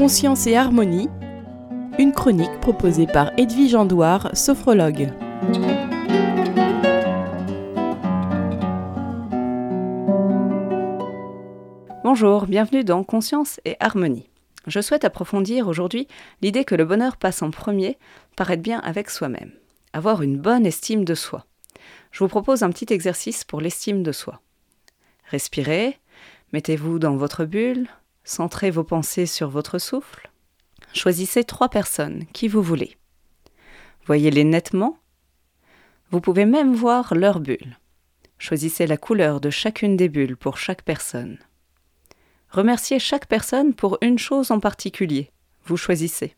Conscience et harmonie, une chronique proposée par Edwige Andouard, sophrologue. Bonjour, bienvenue dans Conscience et harmonie. Je souhaite approfondir aujourd'hui l'idée que le bonheur passe en premier par être bien avec soi-même, avoir une bonne estime de soi. Je vous propose un petit exercice pour l'estime de soi. Respirez, mettez-vous dans votre bulle, centrez vos pensées sur votre souffle. Choisissez 3 personnes, qui vous voulez. Voyez-les nettement. Vous pouvez même voir leur bulle. Choisissez la couleur de chacune des bulles pour chaque personne. Remerciez chaque personne pour une chose en particulier. Vous choisissez.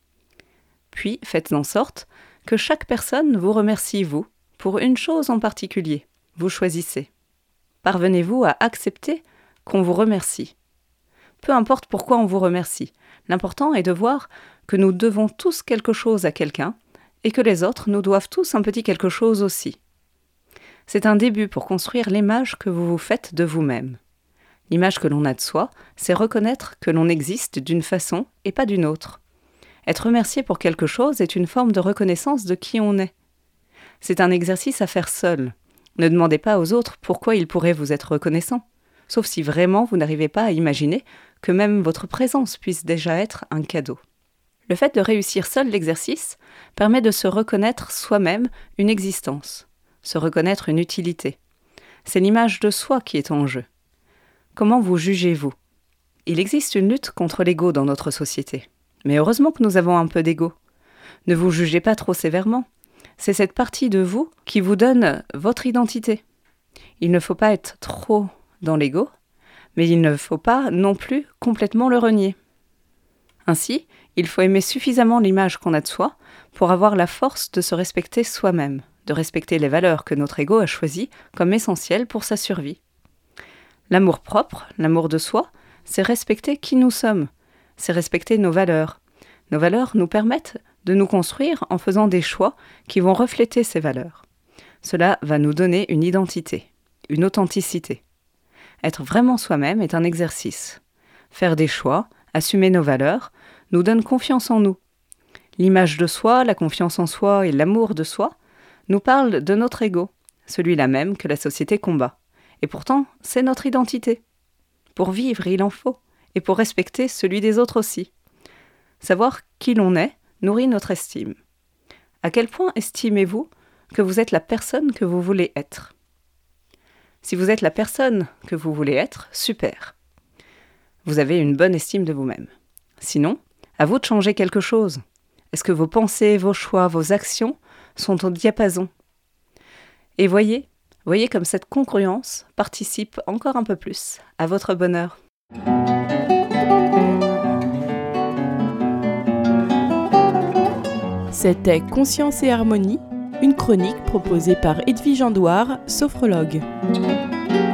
Puis, faites en sorte que chaque personne vous remercie, vous, pour une chose en particulier. Vous choisissez. Parvenez-vous à accepter qu'on vous remercie. Peu importe pourquoi on vous remercie. L'important est de voir que nous devons tous quelque chose à quelqu'un et que les autres nous doivent tous un petit quelque chose aussi. C'est un début pour construire l'image que vous vous faites de vous-même. L'image que l'on a de soi, c'est reconnaître que l'on existe d'une façon et pas d'une autre. Être remercié pour quelque chose est une forme de reconnaissance de qui on est. C'est un exercice à faire seul. Ne demandez pas aux autres pourquoi ils pourraient vous être reconnaissants, sauf si vraiment vous n'arrivez pas à imaginer que même votre présence puisse déjà être un cadeau. Le fait de réussir seul l'exercice permet de se reconnaître soi-même une existence, se reconnaître une utilité. C'est l'image de soi qui est en jeu. Comment vous jugez-vous ? Il existe une lutte contre l'ego dans notre société. Mais heureusement que nous avons un peu d'ego. Ne vous jugez pas trop sévèrement. C'est cette partie de vous qui vous donne votre identité. Il ne faut pas être trop dans l'ego, mais il ne faut pas non plus complètement le renier. Ainsi, il faut aimer suffisamment l'image qu'on a de soi pour avoir la force de se respecter soi-même, de respecter les valeurs que notre ego a choisies comme essentielles pour sa survie. L'amour propre, l'amour de soi, c'est respecter qui nous sommes, c'est respecter nos valeurs. Nos valeurs nous permettent de nous construire en faisant des choix qui vont refléter ces valeurs. Cela va nous donner une identité, une authenticité. Être vraiment soi-même est un exercice. Faire des choix, assumer nos valeurs, nous donne confiance en nous. L'image de soi, la confiance en soi et l'amour de soi nous parlent de notre ego, celui-là même que la société combat. Et pourtant, c'est notre identité. Pour vivre, il en faut, et pour respecter celui des autres aussi. Savoir qui l'on est nourrit notre estime. À quel point estimez-vous que vous êtes la personne que vous voulez être ? Si vous êtes la personne que vous voulez être, super. Vous avez une bonne estime de vous-même. Sinon, à vous de changer quelque chose. Est-ce que vos pensées, vos choix, vos actions sont au diapason ? Et voyez comme cette congruence participe encore un peu plus à votre bonheur. C'était Conscience et harmonie, une chronique proposée par Edwige Andouard, sophrologue.